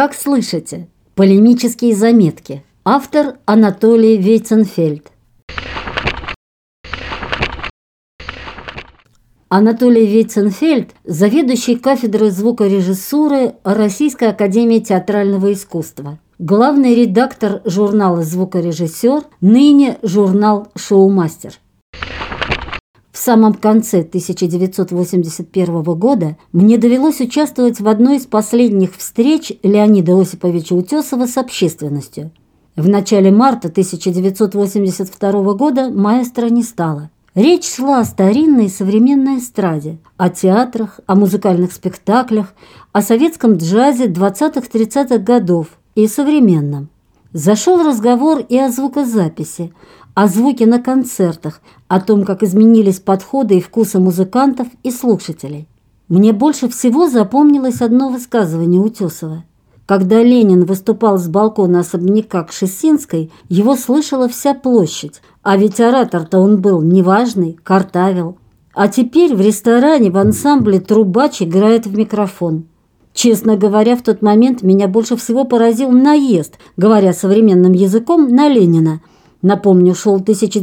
Как слышите? Полемические заметки. Автор Анатолий Вейценфельд. Анатолий Вейценфельд – заведующий кафедрой звукорежиссуры Российской академии театрального искусства, главный редактор журнала «Звукорежиссер», ныне журнал «Шоумастер». В самом конце 1981 года мне довелось участвовать в одной из последних встреч Леонида Осиповича Утесова с общественностью. В начале марта 1982 года маэстро не стало. Речь шла о старинной и современной эстраде, о театрах, о музыкальных спектаклях, о советском джазе 20-30-х годов и современном. Зашел разговор и о звукозаписи, о звуке на концертах, о том, как изменились подходы и вкусы музыкантов и слушателей. Мне больше всего запомнилось одно высказывание Утесова. Когда Ленин выступал с балкона особняка Кшесинской, его слышала вся площадь, а ведь оратор-то он был неважный, картавил. А теперь в ресторане в ансамбле трубач играет в микрофон. Честно говоря, в тот момент меня больше всего поразил наезд, говоря современным языком, на Ленина. Напомню, шел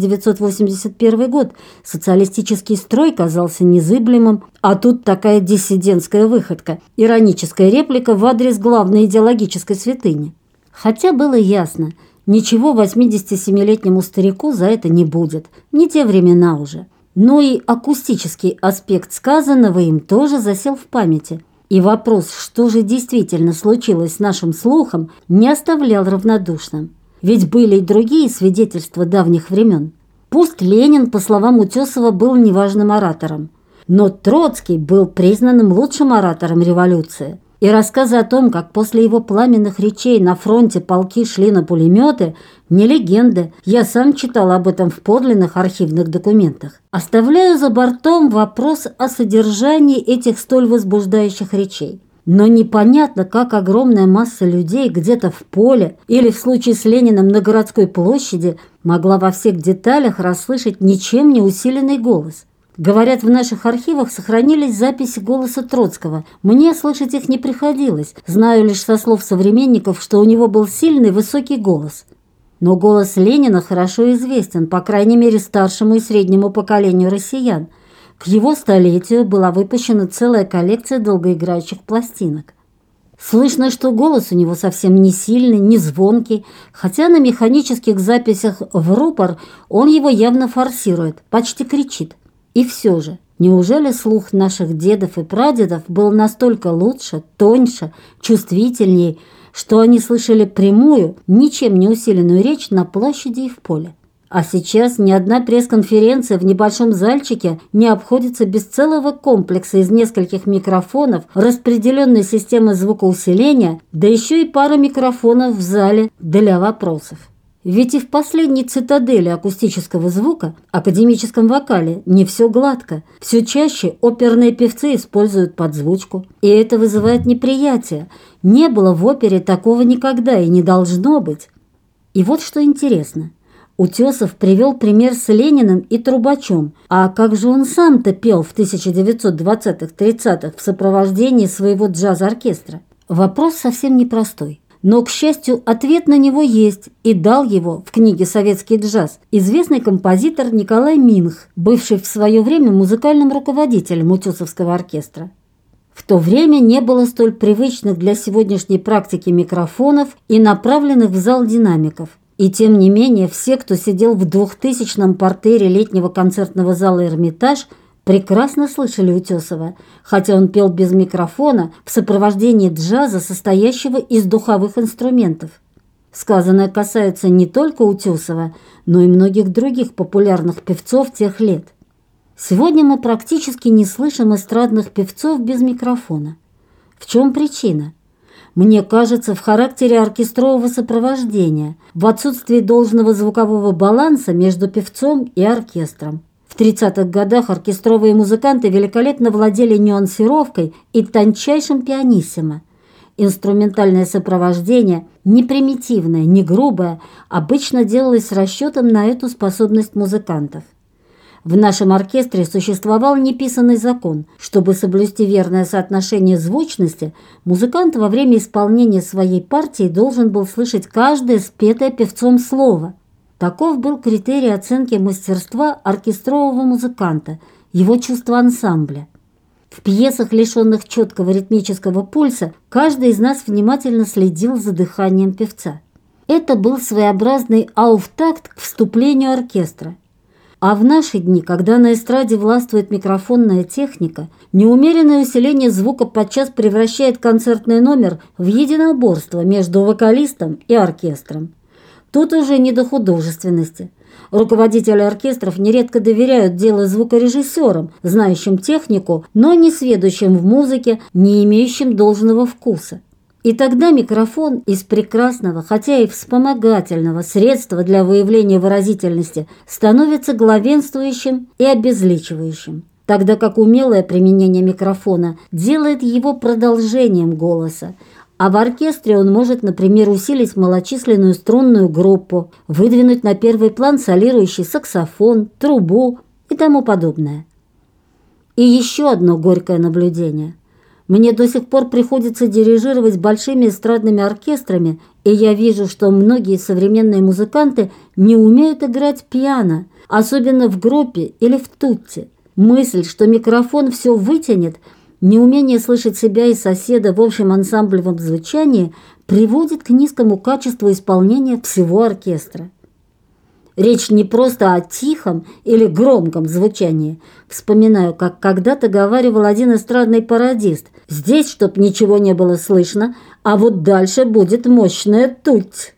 1981 год, социалистический строй казался незыблемым, а тут такая диссидентская выходка, ироническая реплика в адрес главной идеологической святыни. Хотя было ясно, ничего 87-летнему старику за это не будет, не те времена уже. Но и акустический аспект сказанного им тоже засел в памяти. И вопрос, что же действительно случилось с нашим слухом, не оставлял равнодушным. Ведь были и другие свидетельства давних времен. Пусть Ленин, по словам Утесова, был неважным оратором, но Троцкий был признанным лучшим оратором революции. И рассказы о том, как после его пламенных речей на фронте полки шли на пулеметы, не легенды. Я сам читал об этом в подлинных архивных документах. Оставляю за бортом вопрос о содержании этих столь возбуждающих речей. Но непонятно, как огромная масса людей где-то в поле или в случае с Лениным на городской площади могла во всех деталях расслышать ничем не усиленный голос. Говорят, в наших архивах сохранились записи голоса Троцкого. Мне слышать их не приходилось. Знаю лишь со слов современников, что у него был сильный высокий голос. Но голос Ленина хорошо известен, по крайней мере, старшему и среднему поколению россиян. К его столетию была выпущена целая коллекция долгоиграющих пластинок. Слышно, что голос у него совсем не сильный, не звонкий, хотя на механических записях в рупор он его явно форсирует, почти кричит. И все же, неужели слух наших дедов и прадедов был настолько лучше, тоньше, чувствительнее, что они слышали прямую, ничем не усиленную речь на площади и в поле? А сейчас ни одна пресс-конференция в небольшом зальчике не обходится без целого комплекса из нескольких микрофонов, распределенной системы звукоусиления, да еще и пара микрофонов в зале для вопросов. Ведь и в последней цитадели акустического звука, академическом вокале, не все гладко. Все чаще оперные певцы используют подзвучку. И это вызывает неприятие. Не было в опере такого никогда и не должно быть. И вот что интересно. Утесов привел пример с Лениным и трубачом. А как же он сам-то пел в 1920-30-х в сопровождении своего джаз-оркестра? Вопрос совсем непростой. Но, к счастью, ответ на него есть, и дал его в книге «Советский джаз» известный композитор Николай Минх, бывший в свое время музыкальным руководителем Утесовского оркестра. В то время не было столь привычных для сегодняшней практики микрофонов и направленных в зал динамиков. И тем не менее, все, кто сидел в 2000-м партере летнего концертного зала «Эрмитаж», прекрасно слышали Утесова, хотя он пел без микрофона в сопровождении джаза, состоящего из духовых инструментов. Сказанное касается не только Утесова, но и многих других популярных певцов тех лет. Сегодня мы практически не слышим эстрадных певцов без микрофона. В чем причина? Мне кажется, в характере оркестрового сопровождения, в отсутствии должного звукового баланса между певцом и оркестром. В 30-х годах оркестровые музыканты великолепно владели нюансировкой и тончайшим пианиссимо. Инструментальное сопровождение, не примитивное, не грубое, обычно делалось с расчетом на эту способность музыкантов. В нашем оркестре существовал неписанный закон. Чтобы соблюсти верное соотношение звучности, музыкант во время исполнения своей партии должен был слышать каждое спетое певцом слово. Таков был критерий оценки мастерства оркестрового музыканта, его чувства ансамбля. В пьесах, лишенных четкого ритмического пульса, каждый из нас внимательно следил за дыханием певца. Это был своеобразный ауфтакт к вступлению оркестра. А в наши дни, когда на эстраде властвует микрофонная техника, неумеренное усиление звука подчас превращает концертный номер в единоборство между вокалистом и оркестром. Тут уже не до художественности. Руководители оркестров нередко доверяют дело звукорежиссерам, знающим технику, но не сведущим в музыке, не имеющим должного вкуса. И тогда микрофон из прекрасного, хотя и вспомогательного средства для выявления выразительности становится главенствующим и обезличивающим, тогда как умелое применение микрофона делает его продолжением голоса, а в оркестре он может, например, усилить малочисленную струнную группу, выдвинуть на первый план солирующий саксофон, трубу и тому подобное. И еще одно горькое наблюдение. Мне до сих пор приходится дирижировать большими эстрадными оркестрами, и я вижу, что многие современные музыканты не умеют играть пиано, особенно в группе или в тутти. Мысль, что микрофон все вытянет, неумение слышать себя и соседа в общем ансамблевом звучании приводит к низкому качеству исполнения всего оркестра. Речь не просто о тихом или громком звучании. Вспоминаю, как когда-то говаривал один эстрадный пародист: «Здесь, чтоб ничего не было слышно, а вот дальше будет мощная туть».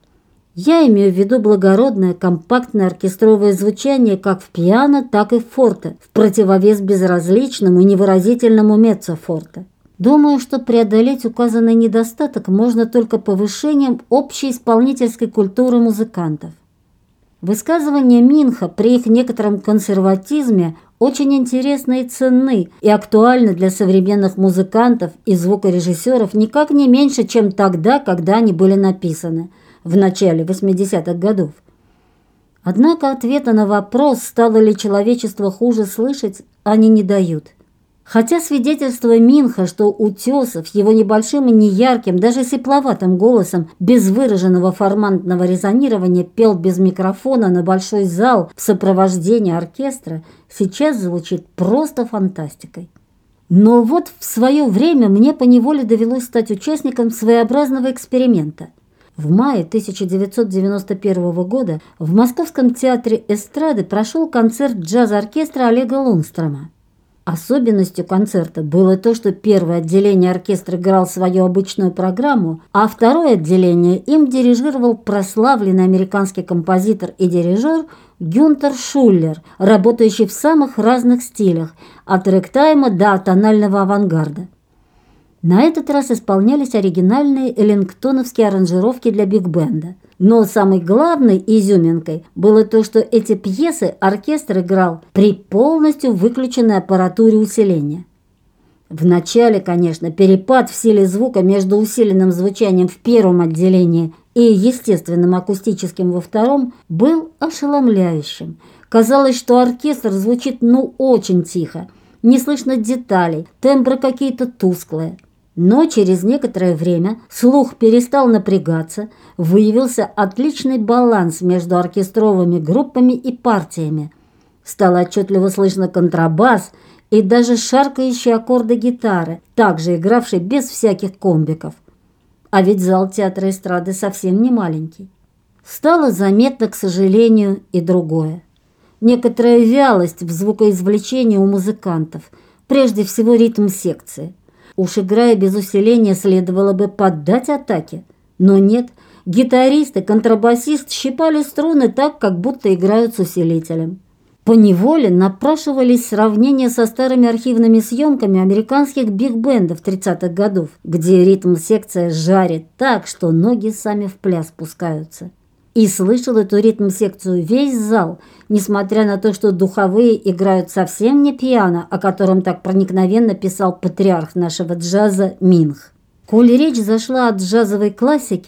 Я имею в виду благородное, компактное оркестровое звучание как в пиано, так и в форте, в противовес безразличному и невыразительному меццо-форте. Думаю, что преодолеть указанный недостаток можно только повышением общей исполнительской культуры музыкантов. Высказывания Минха при их некотором консерватизме очень интересны и ценны, и актуальны для современных музыкантов и звукорежиссеров никак не меньше, чем тогда, когда они были написаны, в начале 80-х годов. Однако ответа на вопрос, стало ли человечество хуже слышать, они не дают. Хотя свидетельство Минха, что Утесов его небольшим и неярким, даже сипловатым голосом, без выраженного формантного резонирования пел без микрофона на большой зал в сопровождении оркестра, сейчас звучит просто фантастикой. Но вот в свое время мне поневоле довелось стать участником своеобразного эксперимента. В мае 1991 года в Московском театре эстрады прошел концерт джаз-оркестра Олега Лунстрома. Особенностью концерта было то, что первое отделение оркестра играл свою обычную программу, а второе отделение им дирижировал прославленный американский композитор и дирижер Гюнтер Шуллер, работающий в самых разных стилях, от рэгтайма до тонального авангарда. На этот раз исполнялись оригинальные эллингтоновские аранжировки для биг-бенда. Но самой главной изюминкой было то, что эти пьесы оркестр играл при полностью выключенной аппаратуре усиления. Вначале, конечно, перепад в силе звука между усиленным звучанием в первом отделении и естественным акустическим во втором был ошеломляющим. Казалось, что оркестр звучит очень тихо, не слышно деталей, тембры какие-то тусклые. Но через некоторое время слух перестал напрягаться, выявился отличный баланс между оркестровыми группами и партиями. Стало отчетливо слышно контрабас и даже шаркающие аккорды гитары, также игравшие без всяких комбиков. А ведь зал театра эстрады совсем не маленький. Стало заметно, к сожалению, и другое. Некоторая вялость в звукоизвлечении у музыкантов, прежде всего ритм секции. Уж играя без усиления, следовало бы поддать атаке. Но нет, гитарист и контрабасист щипали струны так, как будто играют с усилителем. Поневоле напрашивались сравнения со старыми архивными съемками американских биг-бендов 30-х годов, где ритм-секция жарит так, что ноги сами в пляс пускаются. И слышал эту ритм-секцию весь зал, несмотря на то, что духовые играют совсем не пиано, о котором так проникновенно писал патриарх нашего джаза Минх. Коль речь зашла о джазовой классике,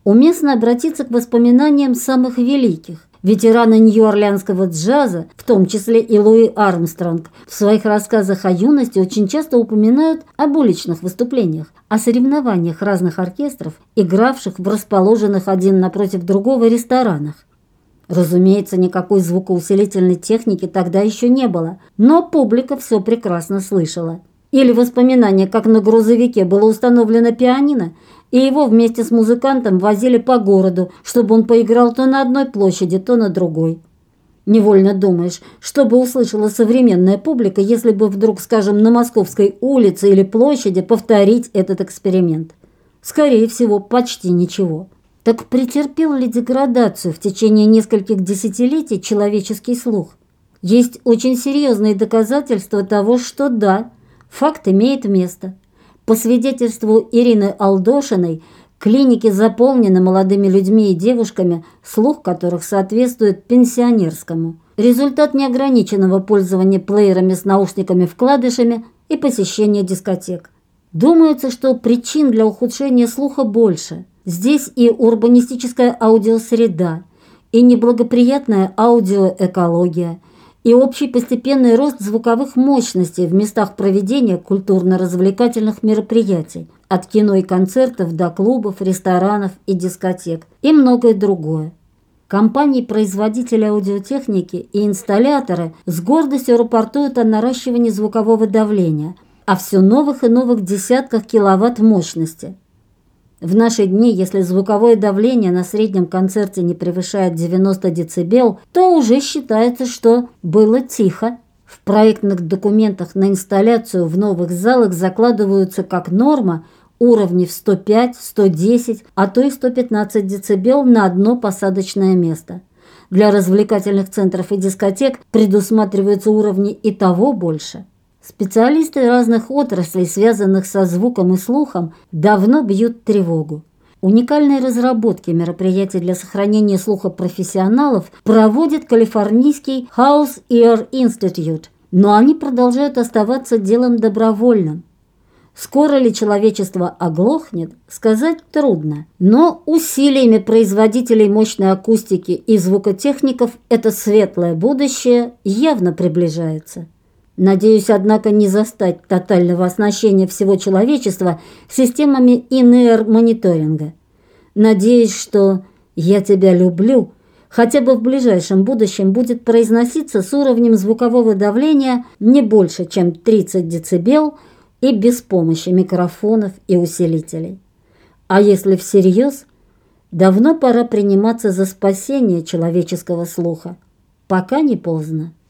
Уместно обратиться к воспоминаниям самых великих. Ветераны нью-орлеанского джаза, в том числе и Луи Армстронг, в своих рассказах о юности очень часто упоминают об уличных выступлениях, о соревнованиях разных оркестров, игравших в расположенных один напротив другого ресторанах. Разумеется, никакой звукоусилительной техники тогда еще не было, но публика все прекрасно слышала. Или воспоминания, как на грузовике было установлено пианино, и его вместе с музыкантом возили по городу, чтобы он поиграл то на одной площади, то на другой. Невольно думаешь, что бы услышала современная публика, если бы вдруг, скажем, на Московской улице или площади повторить этот эксперимент. Скорее всего, почти ничего. Так претерпел ли деградацию в течение нескольких десятилетий человеческий слух? Есть очень серьезные доказательства того, что да, факт имеет место. По свидетельству Ирины Алдошиной, клиники заполнены молодыми людьми и девушками, слух которых соответствует пенсионерскому. Результат неограниченного пользования плеерами с наушниками-вкладышами и посещения дискотек. Думается, что причин для ухудшения слуха больше. Здесь и урбанистическая аудиосреда, и неблагоприятная аудиоэкология, и общий постепенный рост звуковых мощностей в местах проведения культурно-развлекательных мероприятий, от кино и концертов до клубов, ресторанов и дискотек, и многое другое. Компании-производители аудиотехники и инсталляторы с гордостью рапортуют о наращивании звукового давления, о все новых и новых десятках киловатт мощности. В наши дни, если звуковое давление на среднем концерте не превышает 90 дБ, то уже считается, что было тихо. В проектных документах на инсталляцию в новых залах закладываются как норма уровни в 105, 110, а то и 115 дБ на одно посадочное место. Для развлекательных центров и дискотек предусматриваются уровни и того больше. Специалисты разных отраслей, связанных со звуком и слухом, давно бьют тревогу. Уникальные разработки мероприятий для сохранения слуха профессионалов проводит калифорнийский House Ear Institute, но они продолжают оставаться делом добровольным. Скоро ли человечество оглохнет, сказать трудно, но усилиями производителей мощной акустики и звукотехников это светлое будущее явно приближается. Надеюсь, однако, не застать тотального оснащения всего человечества системами ИНР-мониторинга. Надеюсь, что «я тебя люблю» хотя бы в ближайшем будущем будет произноситься с уровнем звукового давления не больше, чем 30 дБ и без помощи микрофонов и усилителей. А если всерьез, давно пора приниматься за спасение человеческого слуха, пока не поздно.